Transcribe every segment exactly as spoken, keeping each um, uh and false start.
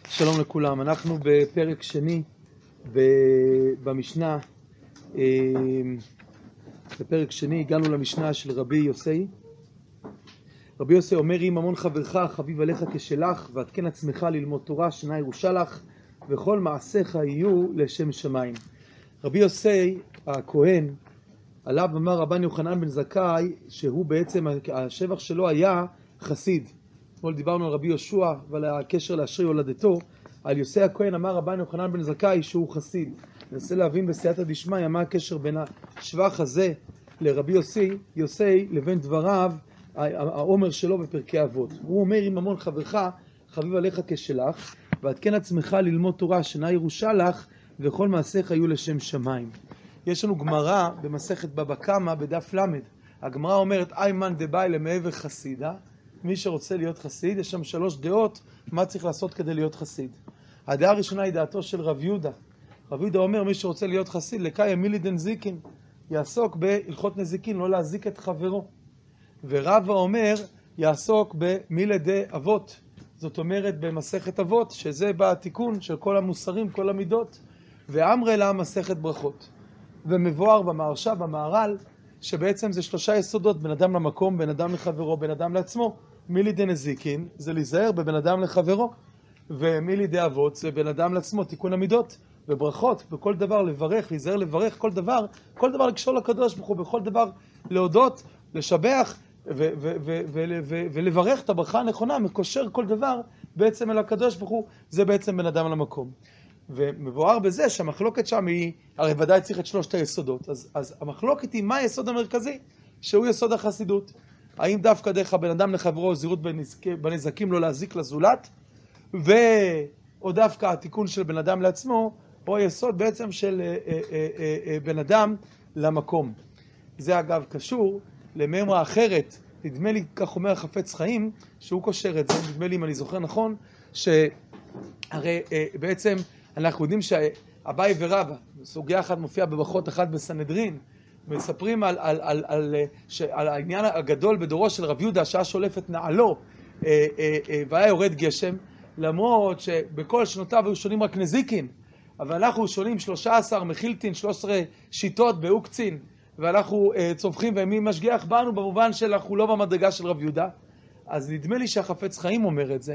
שלום לכולם, אנחנו בפרק שני במשנה, בפרק שני הגענו למשנה של רבי יוסי. רבי יוסי אומר, אם ממון חברך חביב עליך כשלך, ועדכן עצמך ללמוד תורה שנה ירושה לך, וכל מעשיך יהיו לשם שמיים. רבי יוסי הכהן, עליו אמר רבן יוחנן בן זכאי, שהוא בעצם, השבח שלו היה חסיד. אתמול דיברנו על רבי יהושע ועל הקשר לאשרי הולדתו. על יוסי הכהן אמר רבן יוחנן בן זכאי שהוא חסיד. ננסה להבין בסייעתא דשמיא מה הקשר בין השבח הזה לרבי יוסי, יוסי לבין דבריו, העומר שלו בפרקי אבות. הוא אומר, אם ממון חברך חביב עליך כשלך, ועדכן עצמך ללמוד תורה שנה ירושה לך, וכל מעשיך יהיו לשם שמיים. יש לנו גמרא במסכת בבא קמא בדף למד. הגמרא אומרת, איימן דבאי למעבר חסידה. מי שרוצה להיות חסיד, יש שם שלוש דעות מה צריך לעשות כדי להיות חסיד. הדעה הראשונה היא דעתו של רב יהודה. רב יהודה אומר, מי שרוצה להיות חסיד, לקאי מילי דנזיקין, יעסוק בהלכות נזיקין, לא להזיק את חברו. ורבא אומר, יעסוק במילי דה אבות. זאת אומרת במסכת אבות, שזה בתיקון של כל המוסרים, כל המידות. ואמרי לה מסכת ברכות. ומבואר במהרש"א, במהר"ל, שבעצם זה שלושה יסודות, בן אדם למקום, בן אדם לחברו, בן אדם לעצמו. מילי דה נזיקין, זה להיזהר בבן אדם לחברו. ומילי דה אבות, זה בן אדם לעצמו, תיקון המידות. וברכות, בכל דבר לברך, להיזהר לברך, כל דבר, כל דבר לקשור לקדוש ברוך הוא, בכל דבר להודות, לשבח, ו- ו- ו- ו- ו- ולברך את הברכה הנכונה, מקושר כל דבר בעצם אל הקדוש ברוך הוא, זה בעצם בן אדם למקום. ומבואר בזה שהמחלוקת שם היא, הרי ודאי צריך את שלושת היסודות, אז, אז המחלוקת היא מה היסוד המרכזי, שהוא יסוד החסידות. האם דווקא דרך הבן אדם לחברו זהירות בנזקים לא להזיק לזולת, ו... או דווקא התיקון של בן אדם לעצמו, או היסוד בעצם של אה, אה, אה, אה, בן אדם למקום. זה אגב קשור למאמרה אחרת, נדמה לי כך אומר החפץ חיים, שהוא קושר את זה, נדמה לי אם אני זוכר נכון, שהרי אה, בעצם אנחנו יודעים שאביי ורבא, סוגיה אחת מופיעה בברכות אחת בסנהדרין, מספרים על, על, על, על, על העניין הגדול בדורו של רב יהודה, שהיה שולף את נעלו, אה, אה, אה, והיה יורד גשם, למרות שבכל שנותיו היו שונים רק נזיקין, אבל אנחנו שונים שלושה עשר מחילטין, שלוש עשרה שיטות באוקצין, ואנחנו uh, צופחים ומי משגיח בנו במובן שאנחנו לא במדרגה של רב יהודה. אז נדמה לי שהחפץ חיים אומר את זה,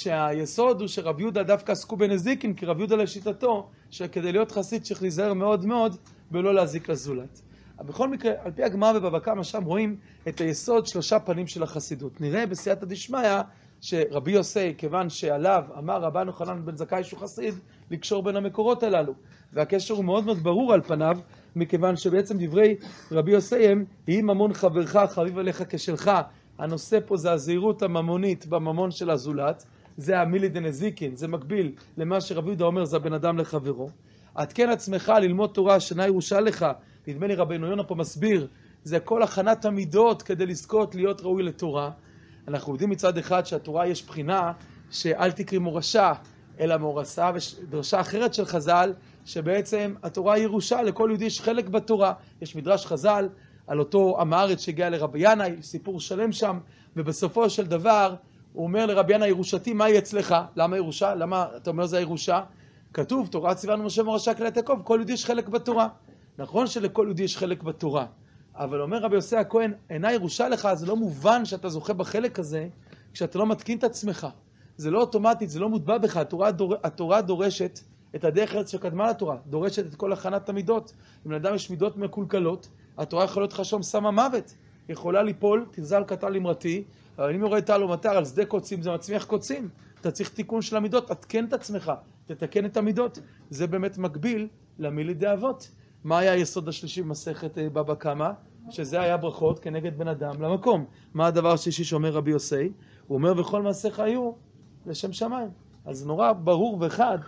שהיסוד הוא שרב יהודה דווקא עסקו בנזיקין, כי רב יהודה לשיטתו, שכדי להיות חסיד צריך להיזהר מאוד מאוד ולא להזיק לזולת. בכל מקרה, על פי הגמרא בבבא קמא שם רואים את היסוד שלושה פנים של החסידות. נראה בסייעתא דשמיא שרבי יוסי, כיוון שעליו אמר רבן יוחנן בן זכאי שהוא חסיד, לקשור בין המקורות הללו. והקשר הוא מאוד מאוד ברור על פניו, מכיוון שבעצם דברי רבי יוסי הם, אם ממון חברך חביב עליך כשלך, הנושא פה זה הזהירות הממונית בממון של הזולת, זה המילי דנזיקין, זה מקביל למה שרבי יהודה אומר, זה הבן אדם לחברו. עדכן עצמך ללמוד תורה שנה ירושה לך, נדמה לי רבנו יונה פה מסביר, זה כל הכנת המידות כדי לזכות להיות ראוי לתורה. אנחנו יודעים מצד אחד שהתורה יש בחינה שאל תקרי מורשה אלא מורסה, ודרשה אחרת של חז"ל שבעצם התורה היא ירושה, לכל יהודי יש חלק בתורה. יש מדרש חז"ל על אותו עם הארץ שהגיע לרבי ינאי, סיפור שלם שם, ובסופו של דבר הוא אומר לרבי ינאי, ירושתי מהי אצלך? למה ירושה? למה אתה אומר זה הירושה? כתוב תורה ציוונו משה מורשה כלת יעקב, כל יהודי יש חלק בתורה. נכון שלכל יהודי יש חלק בתורה, אבל אומר רבי יוסי הכהן, אינה ירושה לך, זה לא מובן שאתה זוכה בחלק הזה, כשאתה לא מתקין את עצמך. זה לא אוטומטית, זה לא מוטבע בך. התורה, דור, התורה דורשת את הדרך ארץ שקדמה לתורה, דורשת את כל הכנת המידות. אם לאדם יש מידות מקולקלות, התורה יכולה להיות חשום סם המוות. יכולה ליפול, תרזל קטן למרתי, אבל אם יורד טל ומטר על שדה קוצים, זה מצמיח קוצים. אתה צריך תיקון של המידות, תתקן את עצמך, תתקן את המידות. זה באמת מקביל למילי דה אבות. מה היה היסוד השלישי במסכת בבא קמא? שזה היה ברכות כנגד בן אדם למקום. מה הדבר השלישי שאומר רבי יוסי? הוא אומר, וכל מעשיך היו לשם שמיים. אז נורא ברור וחד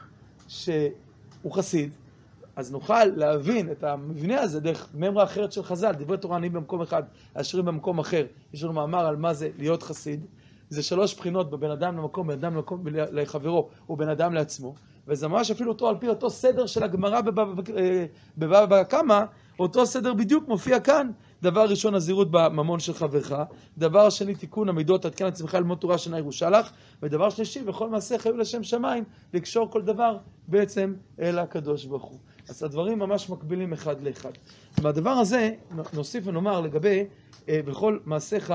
שהוא חסיד, אז נוכל להבין את המבנה הזה דרך ממרה אחרת של חז"ל, דברי תורה עניים במקום אחד, עשירים במקום אחר. יש לנו מאמר על מה זה להיות חסיד. זה שלוש בחינות בבן אדם למקום, בן אדם למקום לחברו, ובן אדם לעצמו. וזה ממש אפילו אותו, על פי אותו סדר של הגמרא בבבא קמא, אותו סדר בדיוק מופיע כאן, דבר ראשון, הזהירות בממון של חברך. דבר שני, תיקון המידות, תתקן עצמך ללמוד תורה שאינה ירושה לך. ודבר שלישי, בכל מעשה חיוב לשם שמיים, לקשור כל דבר בעצם אל הקדוש ברוך הוא. אז הדברים ממש מקבילים אחד לאחד. מהדבר הזה נוסיף ונאמר לגבי אה, בכל מעשיך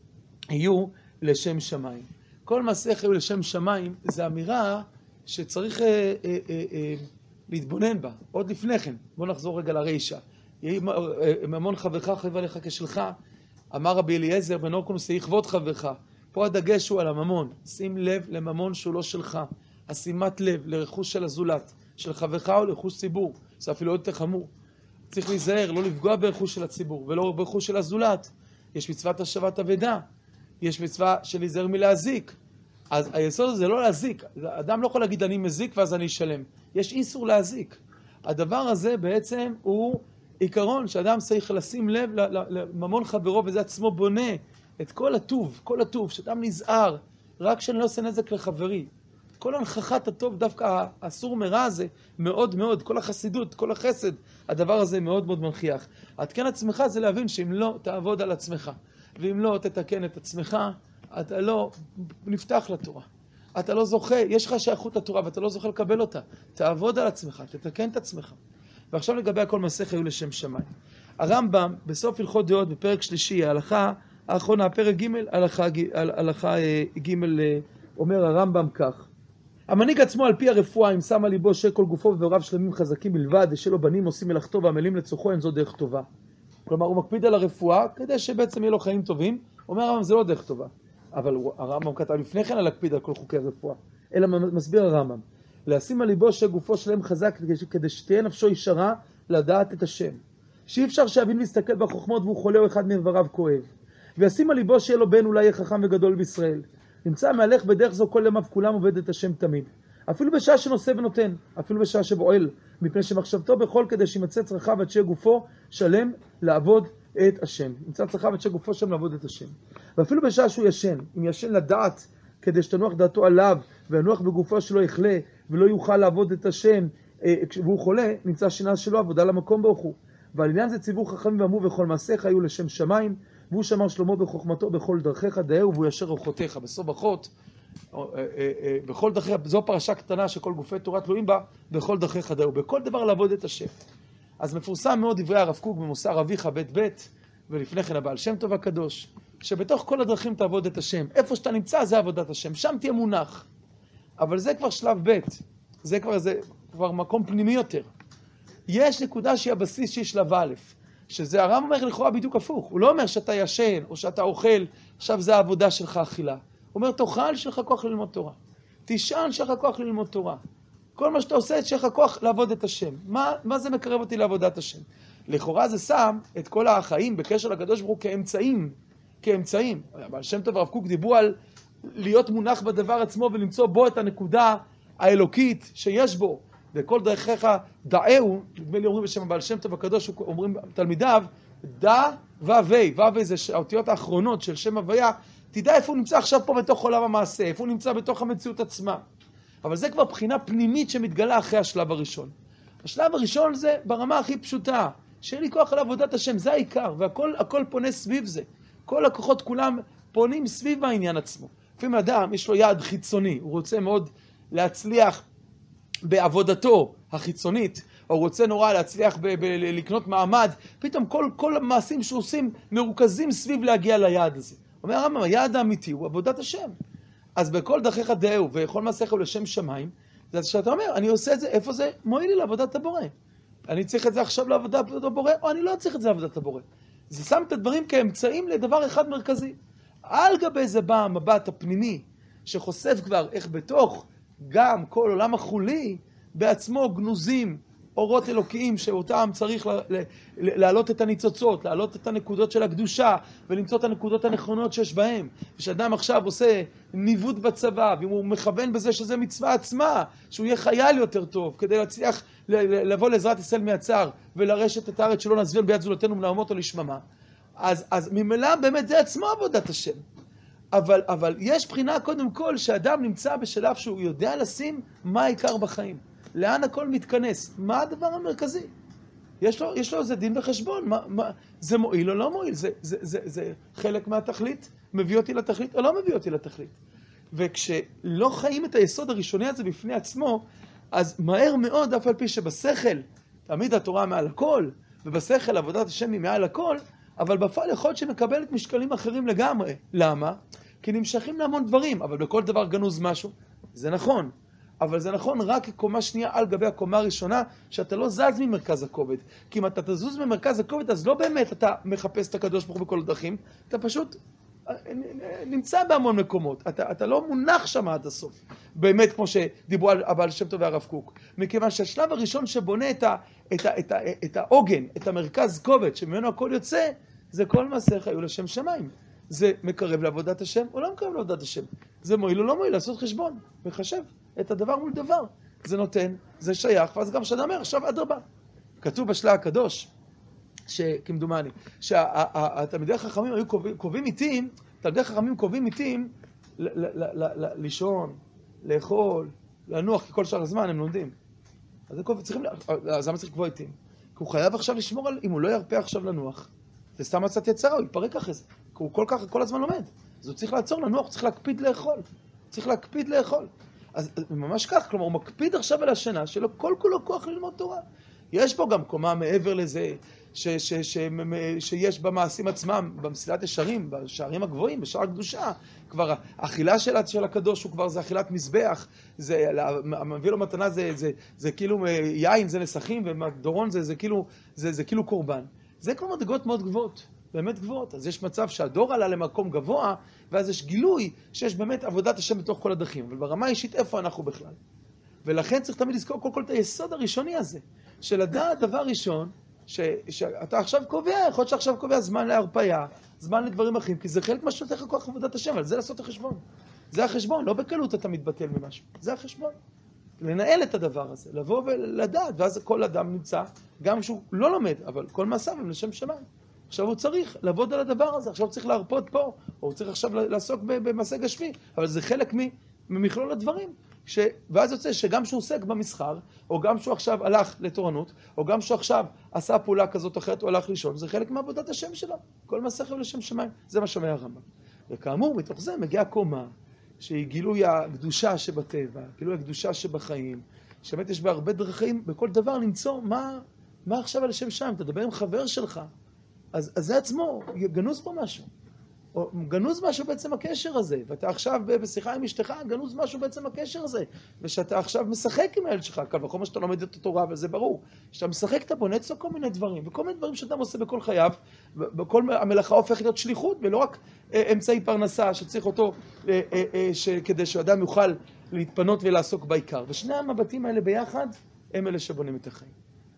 יהיו לשם שמיים. כל מעשיך יהיו לשם שמיים זה אמירה שצריך אה, אה, אה, אה, להתבונן בה. עוד לפני כן, בוא נחזור רגע לרישה. יהי ממון חברך חייב עליך כשלך. אמר רבי אליעזר בן הורקנוס, יהי כבוד חברך. פה הדגש הוא על הממון. שים לב לממון שהוא לא שלך. השימת לב לרכוש של הזולת, של חברך או לרכוש ציבור. זה אפילו עוד יותר חמור. צריך להיזהר, לא לפגוע ברכוש של הציבור ולא ברכוש של הזולת. יש מצוות השבת אבדה. יש מצווה של להיזהר מלהזיק. אז היסוד הזה לא להזיק. אדם לא יכול להגיד אני מזיק ואז אני אשלם. יש איסור להזיק. הדבר הזה בעצם הוא עיקרון שאדם צריך לשים לב לממון חברו, וזה עצמו בונה את כל הטוב, כל הטוב, שאדם נזהר, רק שאני לא עושה נזק לחברי. כל הנחכת הטוב, דווקא האסור מרע הזה, מאוד מאוד, כל החסידות, כל החסד, הדבר הזה מאוד מאוד מנחיח. התקן עצמך זה להבין שאם לא תעבוד על עצמך, ואם לא תתקן את עצמך, אתה לא נפתח לתורה. אתה לא זוכה, יש לך שייכות לתורה ואתה לא זוכה לקבל אותה. תעבוד על עצמך, תתקן את עצמך. ועכשיו לגבי הכל מעשיך יהיו לשם שמיים. הרמב"ם בסוף הלכות דעות בפרק שלישי, ההלכה האחרונה, פרק ג' הלכה, הלכה ג' אומר הרמב"ם כך: המנהיג עצמו על פי הרפואה, אם שם על ליבו שכל גופו ובהוריו שלמים חזקים בלבד, ושלו בנים עושים מלאכתו ועמלים לצורכו, אין זו דרך טובה. כלומר הוא מקפיד על הרפואה כדי שבעצם יהיה לו חיים טובים. אומר הרמב"ם זה לא דרך טובה. אבל הרמב"ם כתב לפני כן על להקפיד על כל חוקי הרפואה. אלא מסביר הרמב"ם, לשים על ליבו שגופו שלהם חזק כדי שתהיה נפשו ישרה לדעת את השם. שאי אפשר שיבין ויסתכל בחוכמות והוא חולה או אחד מאיבריו כואב. וישים על ליבו שיהיה לו בן אולי יהיה חכם וגדול בישראל. נמצא מהלך בדרך זו כל ימיו כולם עובד את השם תמיד. אפילו בשעה שנושא ונותן, אפילו בשעה שבועל, מפני שמחשבתו בכל כדי שימצא צרכיו עד שיהיה גופו שלם לעבוד את השם. נמצא צרכיו עד שיהיה גופו שלם לעבוד את השם. ואפילו בשעה שהוא ישן, אם ישן לדעת כדי שתנוח דעתו עליו וינוח בגופו שלו יחלה ולא יוכל לעבוד את השם והוא חולה, נמצא שינה שלו עבודה למקום ברוך הוא. ועל עניין זה ציוו חכמים ואמרו וכל מעשיך היו לשם שמיים, והוא שמר שלמה בחוכמתו בכל דרכיך דאהו והוא ישר אורחותיך. בסוף ברכות, בכל דרכיך, זו פרשה קטנה שכל גופי תורה תלויים בה, בכל דרכיך דאהו, בכל דבר לעבוד את השם. אז מפורסם מאוד דברי הרב קוק במוסר אביך בית בית, ולפני כן הבעל שם טוב הקדוש, שבתוך כל הדרכים תעבוד את השם. איפה שאתה נמצא זה עבודת השם, שם תהיה מונח. אבל זה כבר שלב ב', זה כבר, זה כבר מקום פנימי יותר. יש נקודה שהיא הבסיס שהיא שלב א', שזה הרב אומר לכאורה בדיוק הפוך. הוא לא אומר שאתה ישן או שאתה אוכל, עכשיו זה העבודה שלך אכילה. הוא אומר תאכל שיהיה לך כוח ללמוד תורה. תישן שיהיה לך כוח ללמוד תורה. כל מה שאתה עושה שיהיה לך כוח לעבוד את השם. מה, מה זה מקרב אותי לעבודת השם? לכאורה זה שם את כל החיים בקשר לקדוש ברוך הוא כאמצעים, כאמצעים. אבל שם טוב הרב קוק דיברו על להיות מונח בדבר עצמו ולמצוא בו את הנקודה האלוקית שיש בו. וכל דרכיך דאהו, נדמה לי אומרים בשם הבעל שם טוב הקדוש, אומרים תלמידיו, דא ווי, ווי זה האותיות האחרונות של שם הוויה, תדע איפה הוא נמצא עכשיו פה בתוך עולם המעשה, איפה הוא נמצא בתוך המציאות עצמה. אבל זה כבר בחינה פנימית שמתגלה אחרי השלב הראשון. השלב הראשון זה ברמה הכי פשוטה, שאין לי כוח על עבודת השם, זה העיקר, והכל הכל פונה סביב זה. כל הכוחות כולם פונים סביב העניין עצמו. לפעמים אדם יש לו יעד חיצוני, הוא רוצה מאוד להצליח בעבודתו החיצונית, או הוא רוצה נורא להצליח ב- ב- לקנות מעמד, פתאום כל, כל המעשים שהוא עושים מרוכזים סביב להגיע ליעד הזה. אומר הרמב"ם, היעד האמיתי הוא עבודת השם. אז בכל דרכיך דאהו וכל מעשיך הוא לשם שמיים, זה שאתה אומר, אני עושה את זה, איפה זה מועיל לי לעבודת הבורא? אני צריך את זה עכשיו לעבודת הבורא, או אני לא צריך את זה לעבודת הבורא. זה שם את הדברים כאמצעים לדבר אחד מרכזי. על גבי זה בא המבט הפנימי, שחושף כבר איך בתוך גם כל עולם החולי, בעצמו גנוזים, אורות אלוקיים, שאותם צריך להעלות את הניצוצות, להעלות את הנקודות של הקדושה, ולמצוא את הנקודות הנכונות שיש בהם. ושאדם עכשיו עושה ניווט בצבא, ואם הוא מכוון בזה שזה מצווה עצמה, שהוא יהיה חייל יותר טוב, כדי להצליח לבוא לעזרת ישראל מהצער, ולרשת את הארץ שלא נעזבן ביד זולתנו מלאומות או לשממה. אז, אז ממילא באמת זה עצמו עבודת השם. אבל, אבל יש בחינה קודם כל שאדם נמצא בשלב שהוא יודע לשים מה העיקר בחיים. לאן הכל מתכנס? מה הדבר המרכזי? יש לו, יש לו איזה דין וחשבון, מה, מה, זה מועיל או לא מועיל, זה, זה, זה, זה חלק מהתכלית, מביא אותי לתכלית או לא מביא אותי לתכלית. וכשלא חיים את היסוד הראשוני הזה בפני עצמו, אז מהר מאוד, אף על פי שבשכל, תמיד התורה מעל הכל, ובשכל עבודת השם היא מעל הכל, אבל בפועל יכול להיות שמקבלת משקלים אחרים לגמרי. למה? כי נמשכים להמון דברים, אבל בכל דבר גנוז משהו. זה נכון. אבל זה נכון רק כקומה שנייה על גבי הקומה הראשונה, שאתה לא זז ממרכז הכובד. כי אם אתה תזוז ממרכז הכובד, אז לא באמת אתה מחפש את הקדוש ברוך הוא בכל הדרכים, אתה פשוט נמצא בהמון מקומות. אתה, אתה לא מונח שם עד הסוף. באמת, כמו שדיברו על הבעל שם טוב והרב קוק. מכיוון שהשלב הראשון שבונה את, ה, את, ה, את, ה, את העוגן, את המרכז כובד, שממנו הכל יוצא, זה כל מעשיך היו לשם שמיים. זה מקרב לעבודת השם או לא מקרב לעבודת השם. זה מועיל או לא מועיל, לעשות חשבון, וחשב את הדבר מול דבר. זה נותן, זה שייך, ואז גם שאתה אומר, עכשיו אדרבה. כתוב בשלה הקדוש, שכמדומני, שהתלמידי החכמים היו קובעים עיתים, תלמידי החכמים קובעים עיתים לישון, לאכול, לנוח, כי כל שאר הזמן הם לומדים. אז למה צריך לקבוע עיתים? כי הוא חייב עכשיו לשמור על, אם הוא לא ירפה עכשיו לנוח, זה סתם מצאת יצרה, הוא יפרק אחרי זה. כי הוא כל כך, כל הזמן לומד. אז הוא צריך לעצור לנוח, הוא צריך להקפיד לאכול. צריך להקפיד לאכול. אז ממש כך, כלומר, הוא מקפיד עכשיו על השינה, שלו כל כולו כוח ללמוד תורה. יש פה גם קומה מעבר לזה, ש, ש, ש, שיש במעשים עצמם, במסילת ישרים, בשערים הגבוהים, בשער הקדושה, כבר האכילה של, של הקדוש הוא כבר זה אכילת מזבח, זה, מביא לו מתנה זה, זה, זה כאילו יין, זה נסכים, ומדורון זה, זה, כאילו, זה, זה כאילו קורבן. זה כבר מדרגות מאוד גבוהות, באמת גבוהות. אז יש מצב שהדור עלה למקום גבוה, ואז יש גילוי שיש באמת עבודת השם בתוך כל הדרכים. אבל ברמה האישית, איפה אנחנו בכלל? ולכן צריך תמיד לזכור כל כל את היסוד הראשוני הזה, של לדעת דבר ראשון, ש, שאתה עכשיו קובע, יכול להיות שעכשיו קובע זמן להרפאיה, זמן לדברים אחרים, כי זה חלק מה שנותן לך כוח עבודת השם, אבל זה לעשות את החשבון. זה החשבון, לא בקלות אתה מתבטל ממשהו. זה החשבון. לנהל את הדבר הזה, לבוא ולדעת, ואז כל אדם נמצא, גם שהוא לא לומד, אבל כל מעשיו הם לשם שמיים. עכשיו הוא צריך לעבוד על הדבר הזה, עכשיו הוא צריך להרפות פה, או הוא צריך עכשיו לעסוק במעשה גשמי, אבל זה חלק ממכלול הדברים. ש... ואז יוצא שגם שהוא עוסק במסחר, או גם שהוא עכשיו הלך לתורנות, או גם שהוא עכשיו עשה פעולה כזאת או אחרת, או הלך לישון, זה חלק מעבודת השם שלו. כל מעשיך הם לשם שמיים. זה מה שאומר הרמב"ם. וכאמור, מתוך זה מגיעה קומה, שהיא גילוי הקדושה שבטבע, גילוי הקדושה שבחיים, שבאמת יש בה הרבה דרכים, בכל דבר למצוא מה, מה עכשיו על השם שם, תדבר עם חבר שלך, אז, אז זה עצמו, גנוז פה משהו, או גנוז משהו בעצם הקשר הזה, ואתה עכשיו בשיחה עם אשתך, גנוז משהו בעצם הקשר הזה, ושאתה עכשיו משחק עם הילד שלך, קל וכל מה שאתה לומד את התורה, וזה ברור, שאתה משחק, אתה בונה אצלו כל מיני דברים, וכל מיני דברים שאתה עושה בכל חייו, בכל המלאכה הופכת להיות שליחות, ולא רק אה, אמצעי פרנסה שצריך אותו, אה, אה, אה, כדי שאדם יוכל להתפנות ולעסוק בעיקר. ושני המבטים האלה ביחד, הם אלה שבונים את החיים.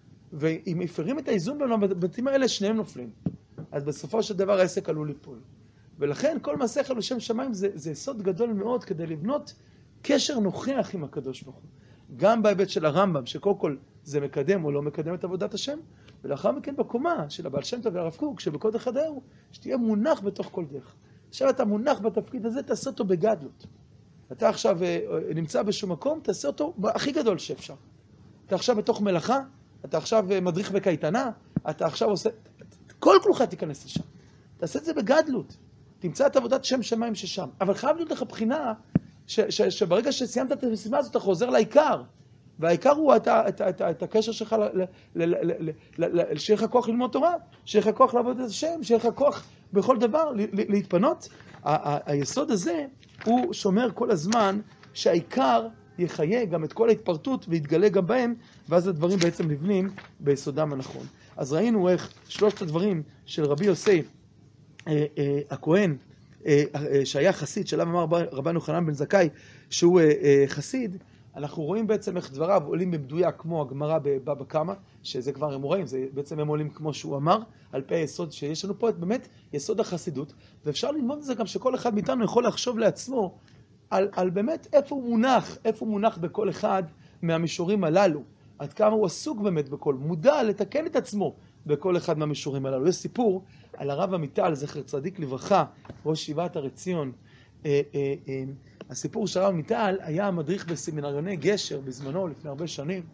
ואם מפרים את האיזון בין המבטים האלה, שניהם נופלים. אז בסופו של דבר העסק עלול ליפול. ולכן כל מעשיך לשם שמיים זה, זה יסוד גדול מאוד כדי לבנות קשר נוכח עם הקדוש ברוך הוא. גם בהיבט של הרמב"ם, שקודם כל זה מקדם או לא מקדם את עבודת השם, ולאחר מכן בקומה של הבעל שם טוב והרב קוק, שבקוד אחד הוא, שתהיה מונח בתוך כל דרך. עכשיו אתה מונח בתפקיד הזה, תעשה אותו בגדלות. אתה עכשיו נמצא בשום מקום, תעשה אותו הכי גדול שאפשר. אתה עכשיו בתוך מלאכה, אתה עכשיו מדריך בקייטנה, אתה עכשיו עושה... כל כלוכה תיכנס לשם. תעשה את זה בגדלות. תמצא את עבודת שם שמיים ששם. אבל חייב להיות לך בחינה ש- ש- שברגע שסיימת את המשימה הזאת, אתה חוזר לעיקר. והעיקר הוא את, את, את, את הקשר שלך, שיהיה לך כוח ללמוד תורה, שיהיה לך כוח לעבוד את השם, שיהיה לך כוח בכל דבר להתפנות. ה- ה- היסוד הזה הוא שומר כל הזמן שהעיקר יחיה גם את כל ההתפרטות ויתגלה גם בהם, ואז הדברים בעצם נבנים ביסודם הנכון. אז ראינו איך שלושת הדברים של רבי יוסי אה, אה, הכהן, אה, אה, שהיה חסיד, שעליו אמר רבנו יוחנן בן זכאי שהוא אה, אה, חסיד, אנחנו רואים בעצם איך דבריו עולים במדויק כמו הגמרא בבבא קמא, שזה כבר הם רואים, זה בעצם הם עולים כמו שהוא אמר, על פי היסוד שיש לנו פה, את באמת יסוד החסידות, ואפשר ללמוד את זה גם שכל אחד מאיתנו יכול לחשוב לעצמו, על, על באמת איפה הוא מונח, איפה הוא מונח בכל אחד מהמישורים הללו, עד כמה הוא עסוק באמת בכל, מודע לתקן את עצמו בכל אחד מהמישורים הללו. יש סיפור על הרב עמיטל, זכר צדיק לברכה, ראש ישיבת הר עציון. אה, אה, אה, הסיפור של הרב עמיטל היה מדריך בסמינריוני גשר בזמנו, לפני הרבה שנים,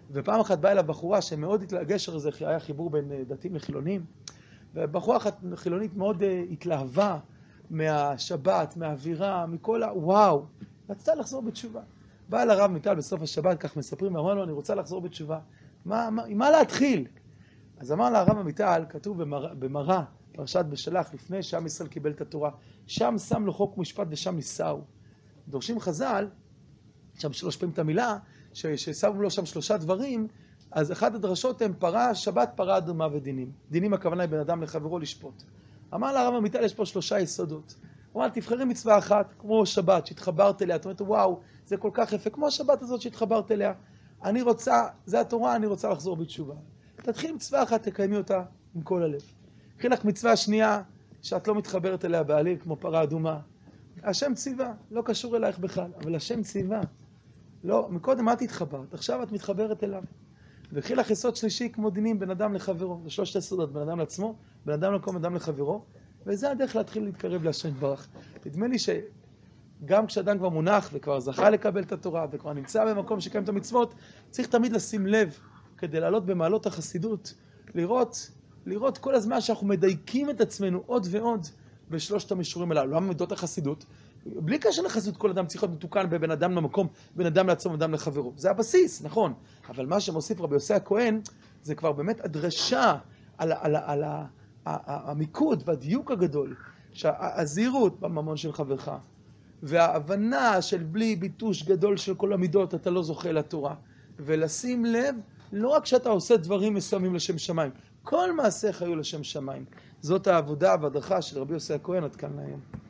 ופעם אחת באה אליו בחורה שמאוד התגשר הזה, היה חיבור בין דתיים לחילונים, ובחורה אחת חילונית מאוד התלהבה מהשבת, מהאווירה, מכל ה... וואו, רצתה לחזור בתשובה. באה לרב מיטל בסוף השבת, כך מספרים, אמרה לו, אני רוצה לחזור בתשובה. מה, מה, מה להתחיל? אז אמר לה הרב מיטל, כתוב במראה, פרשת בשלח, לפני שעם ישראל קיבל את התורה, שם שם לו חוק משפט ושם ניסהו. דורשים חז"ל, שם שלוש פעמים את המילה, ששמו לו שם שלושה דברים, אז אחד הדרשות הם פרה, שבת, פרה, אדומה ודינים. דינים הכוונה היא בן אדם לחברו לשפוט. אמר לה הרב מיטל, יש פה שלושה יסודות. הוא אמר, תבחרי מצווה אחת, כמו שבת, שהתחברת אליה. את אומרת, וואו, זה כל כך יפה, כמו השבת הזאת שהתחברת אליה. אני רוצה, זה התורה, אני רוצה לחזור בתשובה. תתחיל מצווה אחת, תקיימי אותה עם כל הלב. תתחיל לך מצווה שנייה, שאת לא מתחברת אליה בעליל, כמו פרה אדומה. השם ציווה, לא קשור אלייך בכלל, אבל השם ציווה. לא, מקודם את התחברת, עכשיו את מתחברת אליו. וקחי לך יסוד שלישי כמו דינים בין אדם לחברו. זה שלושת יסודות, בין אדם לעצמו, בין אדם למקום, בין אדם לחברו. וזה הדרך להתחיל להתקרב להשם יתברך. נדמה לי שגם כשאדם כבר מונח וכבר זכה לקבל את התורה וכבר נמצא במקום שקיים את המצוות, צריך תמיד לשים לב כדי לעלות במעלות החסידות, לראות, לראות כל הזמן שאנחנו מדייקים את עצמנו עוד ועוד בשלושת המישורים הללו. לא מידות החסידות, בלי קשר לחסידות כל אדם צריך להיות מתוקן בבין אדם למקום, בין אדם לעצמו ואדם לחברו. זה הבסיס, נכון. אבל מה שמוסיף רבי יוסי הכהן, זה כבר באמת הדרשה על, על, על, על המיקוד והדיוק הגדול, שהזהירות בממון של חברך, וההבנה של בלי ביטוש גדול של כל המידות, אתה לא זוכה לתורה. ולשים לב, לא רק שאתה עושה דברים מסוימים לשם שמיים, כל מעשיך היו לשם שמיים. זאת העבודה והדרכה של רבי יוסי הכהן עד כאן להיום.